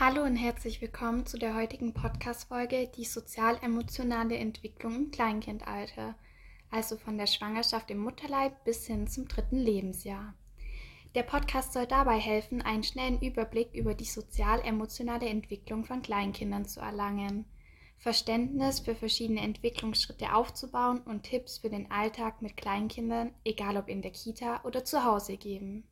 Hallo und herzlich willkommen zu der heutigen Podcast-Folge Die sozial-emotionale Entwicklung im Kleinkindalter, also von der Schwangerschaft im Mutterleib bis hin zum 3. Lebensjahr. Der Podcast soll dabei helfen, einen schnellen Überblick über die sozial-emotionale Entwicklung von Kleinkindern zu erlangen, Verständnis für verschiedene Entwicklungsschritte aufzubauen und Tipps für den Alltag mit Kleinkindern, egal ob in der Kita oder zu Hause, geben.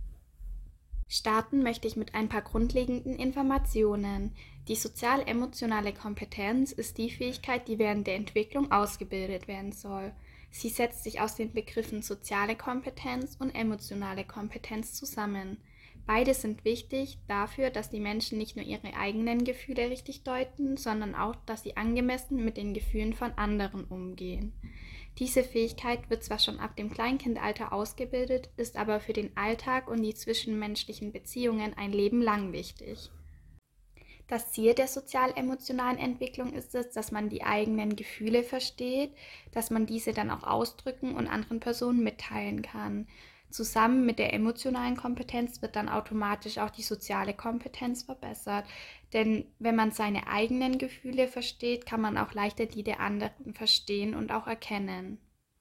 Starten möchte ich mit ein paar grundlegenden Informationen. Die sozial-emotionale Kompetenz ist die Fähigkeit, die während der Entwicklung ausgebildet werden soll. Sie setzt sich aus den Begriffen soziale Kompetenz und emotionale Kompetenz zusammen. Beide sind wichtig dafür, dass die Menschen nicht nur ihre eigenen Gefühle richtig deuten, sondern auch, dass sie angemessen mit den Gefühlen von anderen umgehen. Diese Fähigkeit wird zwar schon ab dem Kleinkindalter ausgebildet, ist aber für den Alltag und die zwischenmenschlichen Beziehungen ein Leben lang wichtig. Das Ziel der sozial-emotionalen Entwicklung ist es, dass man die eigenen Gefühle versteht, dass man diese dann auch ausdrücken und anderen Personen mitteilen kann. Zusammen mit der emotionalen Kompetenz wird dann automatisch auch die soziale Kompetenz verbessert. Denn wenn man seine eigenen Gefühle versteht, kann man auch leichter die der anderen verstehen und auch erkennen.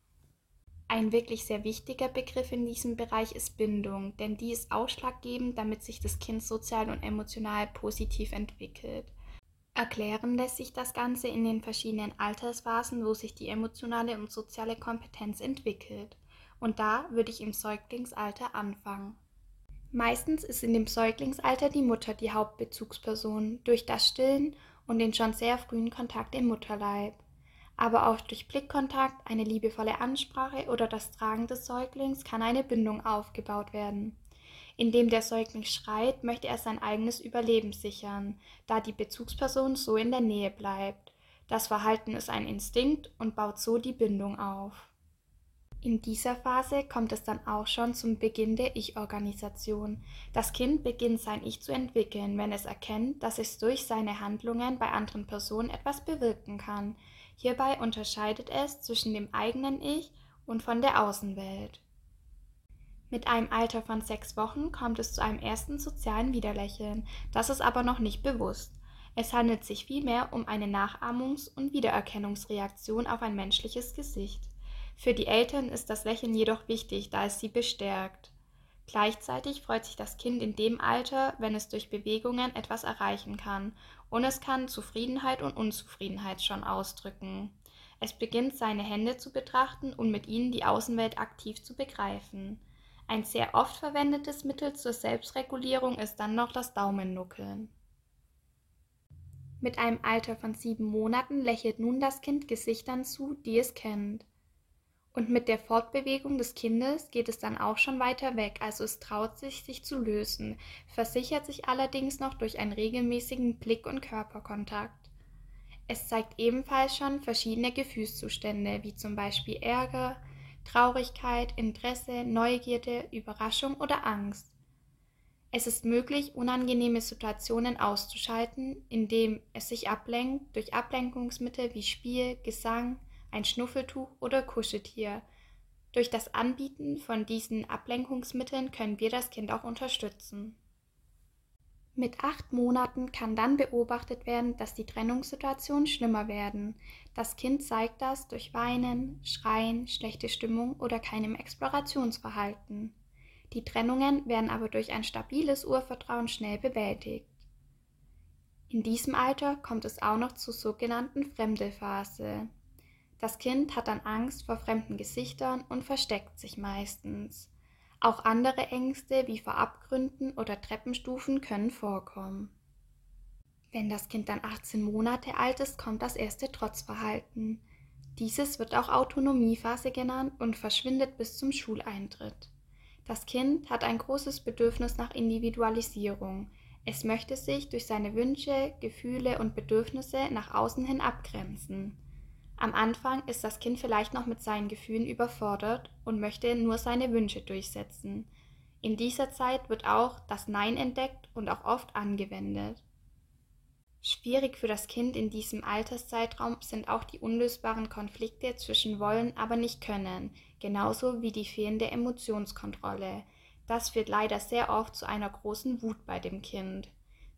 Ein wirklich sehr wichtiger Begriff in diesem Bereich ist Bindung, denn die ist ausschlaggebend, damit sich das Kind sozial und emotional positiv entwickelt. Erklären lässt sich das Ganze in den verschiedenen Altersphasen, wo sich die emotionale und soziale Kompetenz entwickelt. Und da würde ich im Säuglingsalter anfangen. Meistens ist in dem Säuglingsalter die Mutter die Hauptbezugsperson durch das Stillen und den schon sehr frühen Kontakt im Mutterleib. Aber auch durch Blickkontakt, eine liebevolle Ansprache oder das Tragen des Säuglings kann eine Bindung aufgebaut werden. Indem der Säugling schreit, möchte er sein eigenes Überleben sichern, da die Bezugsperson so in der Nähe bleibt. Das Verhalten ist ein Instinkt und baut so die Bindung auf. In dieser Phase kommt es dann auch schon zum Beginn der Ich-Organisation. Das Kind beginnt sein Ich zu entwickeln, wenn es erkennt, dass es durch seine Handlungen bei anderen Personen etwas bewirken kann. Hierbei unterscheidet es zwischen dem eigenen Ich und von der Außenwelt. Mit einem Alter von 6 Wochen kommt es zu einem ersten sozialen Widerlächeln, das ist aber noch nicht bewusst. Es handelt sich vielmehr um eine Nachahmungs- und Wiedererkennungsreaktion auf ein menschliches Gesicht. Für die Eltern ist das Lächeln jedoch wichtig, da es sie bestärkt. Gleichzeitig freut sich das Kind in dem Alter, wenn es durch Bewegungen etwas erreichen kann, und es kann Zufriedenheit und Unzufriedenheit schon ausdrücken. Es beginnt, seine Hände zu betrachten und mit ihnen die Außenwelt aktiv zu begreifen. Ein sehr oft verwendetes Mittel zur Selbstregulierung ist dann noch das Daumennuckeln. Mit einem Alter von 7 Monaten lächelt nun das Kind Gesichtern zu, die es kennt. Und mit der Fortbewegung des Kindes geht es dann auch schon weiter weg, also es traut sich zu lösen, versichert sich allerdings noch durch einen regelmäßigen Blick- und Körperkontakt. Es zeigt ebenfalls schon verschiedene Gefühlszustände, wie zum Beispiel Ärger, Traurigkeit, Interesse, Neugierde, Überraschung oder Angst. Es ist möglich, unangenehme Situationen auszuschalten, indem es sich ablenkt durch Ablenkungsmittel wie Spiel, Gesang, ein Schnuffeltuch oder Kuscheltier. Durch das Anbieten von diesen Ablenkungsmitteln können wir das Kind auch unterstützen. Mit 8 Monaten kann dann beobachtet werden, dass die Trennungssituationen schlimmer werden. Das Kind zeigt das durch Weinen, Schreien, schlechte Stimmung oder keinem Explorationsverhalten. Die Trennungen werden aber durch ein stabiles Urvertrauen schnell bewältigt. In diesem Alter kommt es auch noch zur sogenannten Fremdelphase. Das Kind hat dann Angst vor fremden Gesichtern und versteckt sich meistens. Auch andere Ängste wie vor Abgründen oder Treppenstufen können vorkommen. Wenn das Kind dann 18 Monate alt ist, kommt das erste Trotzverhalten. Dieses wird auch Autonomiephase genannt und verschwindet bis zum Schuleintritt. Das Kind hat ein großes Bedürfnis nach Individualisierung. Es möchte sich durch seine Wünsche, Gefühle und Bedürfnisse nach außen hin abgrenzen. Am Anfang ist das Kind vielleicht noch mit seinen Gefühlen überfordert und möchte nur seine Wünsche durchsetzen. In dieser Zeit wird auch das Nein entdeckt und auch oft angewendet. Schwierig für das Kind in diesem Alterszeitraum sind auch die unlösbaren Konflikte zwischen Wollen, aber nicht Können, genauso wie die fehlende Emotionskontrolle. Das führt leider sehr oft zu einer großen Wut bei dem Kind.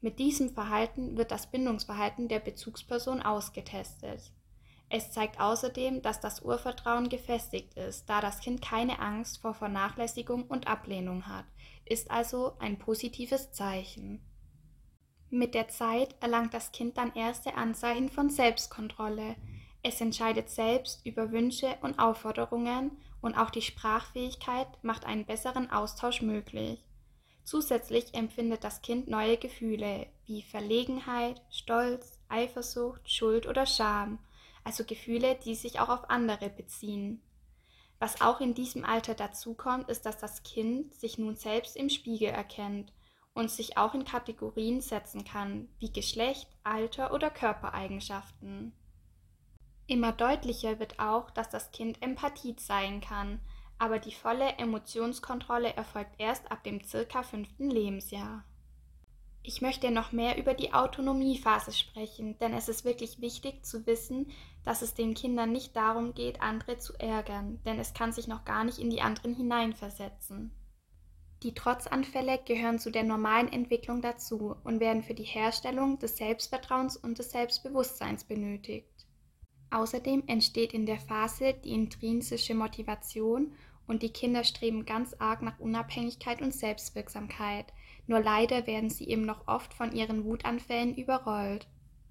Mit diesem Verhalten wird das Bindungsverhalten der Bezugsperson ausgetestet. Es zeigt außerdem, dass das Urvertrauen gefestigt ist, da das Kind keine Angst vor Vernachlässigung und Ablehnung hat, ist also ein positives Zeichen. Mit der Zeit erlangt das Kind dann erste Anzeichen von Selbstkontrolle. Es entscheidet selbst über Wünsche und Aufforderungen und auch die Sprachfähigkeit macht einen besseren Austausch möglich. Zusätzlich empfindet das Kind neue Gefühle wie Verlegenheit, Stolz, Eifersucht, Schuld oder Scham, also Gefühle, die sich auch auf andere beziehen. Was auch in diesem Alter dazukommt, ist, dass das Kind sich nun selbst im Spiegel erkennt und sich auch in Kategorien setzen kann, wie Geschlecht, Alter oder Körpereigenschaften. Immer deutlicher wird auch, dass das Kind Empathie zeigen kann, aber die volle Emotionskontrolle erfolgt erst ab dem circa 5. Lebensjahr. Ich möchte noch mehr über die Autonomiephase sprechen, denn es ist wirklich wichtig zu wissen, dass es den Kindern nicht darum geht, andere zu ärgern, denn es kann sich noch gar nicht in die anderen hineinversetzen. Die Trotzanfälle gehören zu der normalen Entwicklung dazu und werden für die Herstellung des Selbstvertrauens und des Selbstbewusstseins benötigt. Außerdem entsteht in der Phase die intrinsische Motivation und die Kinder streben ganz arg nach Unabhängigkeit und Selbstwirksamkeit, nur leider werden sie eben noch oft von ihren Wutanfällen überrollt.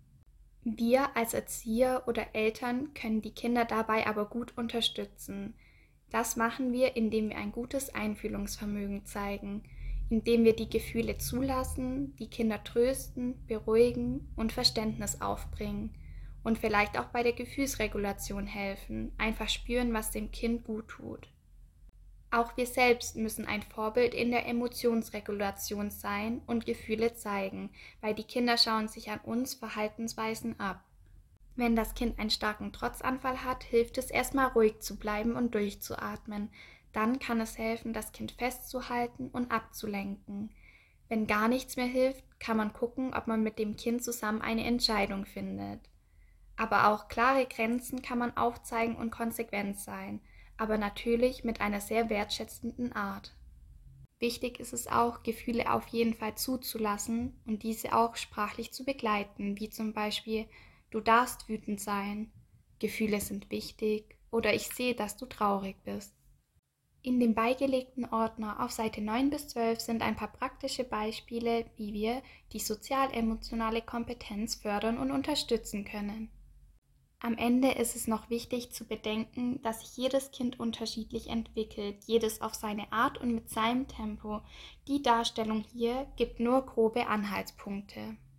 Wir als Erzieher oder Eltern können die Kinder dabei aber gut unterstützen. Das machen wir, indem wir ein gutes Einfühlungsvermögen zeigen, indem wir die Gefühle zulassen, die Kinder trösten, beruhigen und Verständnis aufbringen und vielleicht auch bei der Gefühlsregulation helfen, einfach spüren, was dem Kind gut tut. Auch wir selbst müssen ein Vorbild in der Emotionsregulation sein und Gefühle zeigen, weil die Kinder schauen sich an uns Verhaltensweisen ab. Wenn das Kind einen starken Trotzanfall hat, hilft es erstmal ruhig zu bleiben und durchzuatmen. Dann kann es helfen, das Kind festzuhalten und abzulenken. Wenn gar nichts mehr hilft, kann man gucken, ob man mit dem Kind zusammen eine Entscheidung findet. Aber auch klare Grenzen kann man aufzeigen und konsequent sein, aber natürlich mit einer sehr wertschätzenden Art. Wichtig ist es auch, Gefühle auf jeden Fall zuzulassen und diese auch sprachlich zu begleiten, wie zum Beispiel: Du darfst wütend sein, Gefühle sind wichtig oder ich sehe, dass du traurig bist. In dem beigelegten Ordner auf Seite 9 bis 12 sind ein paar praktische Beispiele, wie wir die sozial-emotionale Kompetenz fördern und unterstützen können. Am Ende ist es noch wichtig zu bedenken, dass sich jedes Kind unterschiedlich entwickelt, jedes auf seine Art und mit seinem Tempo. Die Darstellung hier gibt nur grobe Anhaltspunkte.